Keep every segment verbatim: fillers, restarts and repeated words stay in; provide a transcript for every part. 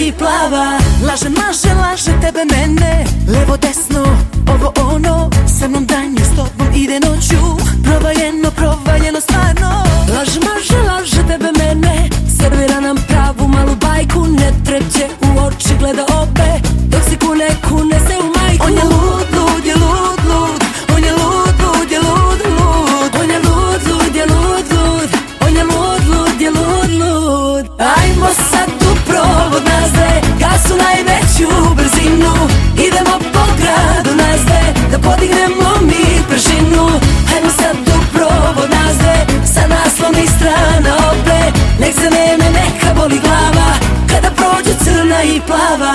i plava. Laže, maže, laže tebe mene, levo, desno, ovo ono. Sa mnom danju, s tobom ide noću, provaljeno, provaljeno stvarno. Laže, maže, laže tebe mene, servira nam pravu malu bajku. Ne trepće u oči, gleda obe, dok se kune, kune se u majku. On je lud, lud je lud, lud, on je lud, lud je lud, lud. On je lud, lud je lud, lud, on je lud, lud je lud, lud. Ajmo sad u provod nas dve, gasu najveću brzinu. Idemo po gradu nas dve, da podignemo mi pršinu. Ajmo sad u provod nas dve, sa naslovnih strana obe. Nek se neme, neka boli glava, kada prođe crna i plava.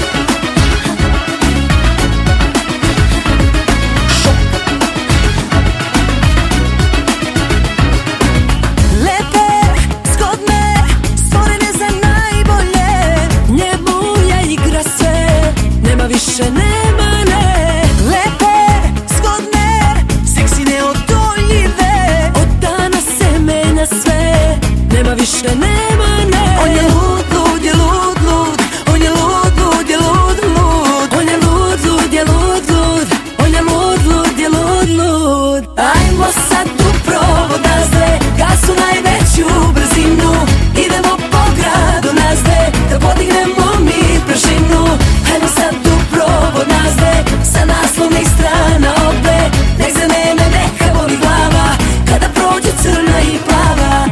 Više nema ne, lepe, zgodne, seksi neodoljive. Od danas se menja sve, nema više nema ne. On je lud, lud je lud, lud, on je lud, lud je lud, lud. On je lud, lud je lud, lud, on je lud, lud je lud, lud. Ajmo sad u provod nas dve, gasu najveću brzinu. Idemo po gradu nas dve, da podignemo mi pršinu. Ajmo sad u provod nas dve, sa naslovnih strana obe. Nek za mene neka boli glava, kada prođe crna i plava.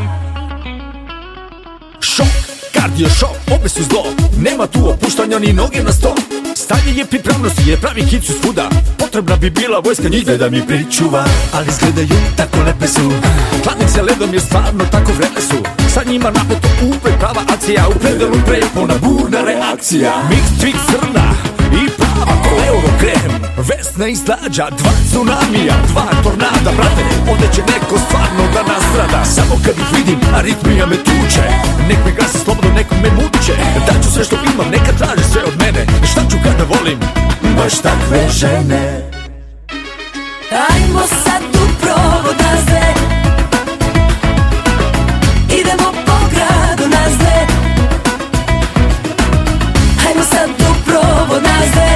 Šok, kardio šok, obe su zlo. Nema tu opuštanja ni noge na sto. Stanje je pripravnosti jer pravi hit su svuda. Potrebna bi bila vojska njih dve da mi pričuva. Ali izgledaju tako lepe su, hladnice ledom jer stvarno tako vreme su. Sa njima napeto uvek prava akcija, u predelu prepona burna reakcija. Mix, twix, crna i plava ko Eurokrem, Vesna i Slađa, dva tsunamija, dva tornada. Brate, ovde će neko stvarno da nastrada. Samo kad ih vidim, aritmija me tuče. Nek me gasi slobodno, nek me muče. Daću sve što imam, neka traži sve od mene. Šta ću kada volim baš takve žene. Ajmo sad u provod nas dve, idemo po gradu nas dve. Ajmo sad u provod nas dve,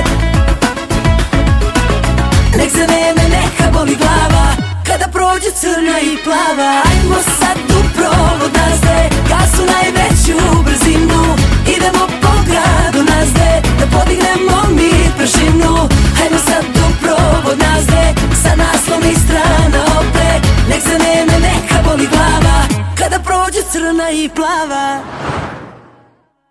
nek za mene neka boli glava, kada prođe crna i plava. Ajmo sad u provod nas dve, gasu najveću brzinu. Idemo po gradu nas dve, da podignemo mi pršinu. Ajmo sad u provod nas dve, sa naslovnih strana obe. Nek za mene neka boli glava, kada prođe crna i plava.